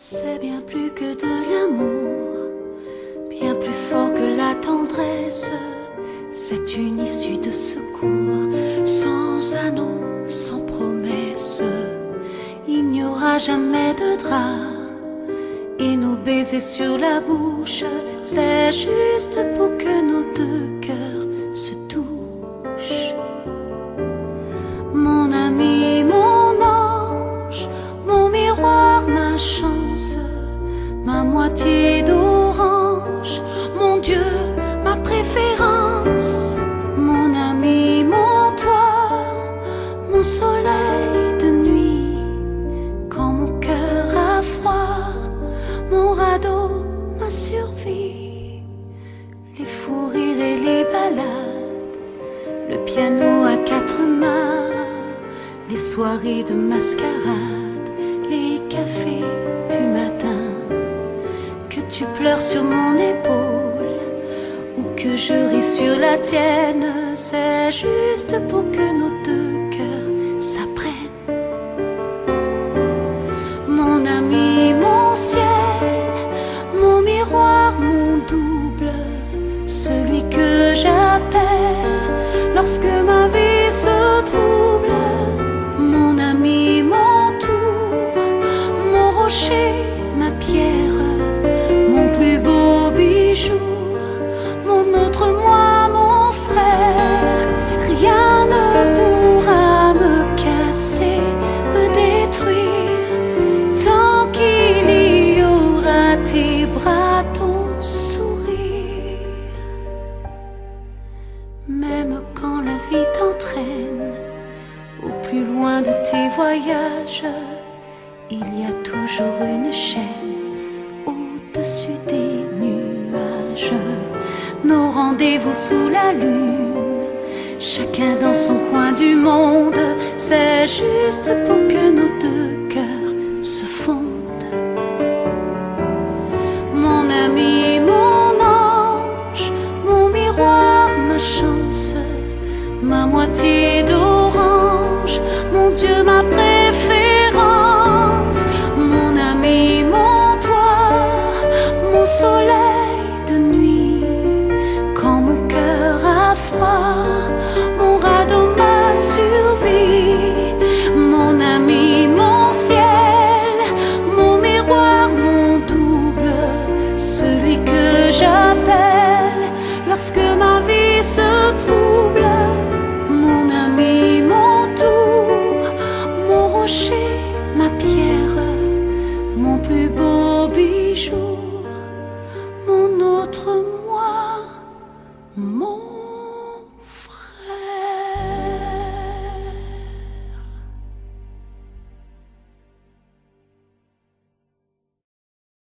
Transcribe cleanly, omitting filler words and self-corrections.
C'est bien plus que de l'amour, bien plus fort que la tendresse. C'est une issue de secours, sans anneau, sans promesse. Il n'y aura jamais de drap, et nos baisers sur la bouche, c'est juste pour que nos deux cœurs se touchent. Mon ami, mon ange, mon miroir, ma chance, ma moitié d'orange, mon Dieu, ma préférence, mon ami, mon toit, mon soleil de nuit, quand mon cœur a froid, mon radeau, ma survie, les fous rires et les balades, le piano à quatre mains, les soirées de mascarade, les cafés du matin. Que tu pleures sur mon épaule ou que je ris sur la tienne, c'est juste pour que nos deux cœurs s'apprennent. Mon ami, mon ciel, mon miroir, mon double, celui que j'appelle lorsque ma vie se trouble. Mon ami, mon tour, mon rocher, ma pierre, mon plus beau bijou, mon autre moi, mon frère. Rien ne pourra me casser, me détruire, tant qu'il y aura tes bras, ton sourire. Même quand la vie t'entraîne au plus loin de tes voyages, il y a toujours une chaîne au-dessus des nuages. Nos rendez-vous sous la lune, chacun dans son coin du monde, c'est juste pour que nos deux cœurs se fondent. Mon ami, mon ange, mon miroir, ma chance, ma moitié d'orange, mon Dieu, ma préférence, mon ami, mon toit, mon soleil de nuit, quand mon cœur a froid, mon radeau, ma survie, mon ami, mon ciel, mon miroir, mon double, celui que j'appelle lorsque ma vie se trouble. Mon ami, mon tour, mon rocher, ma pierre, mon plus beau bijou.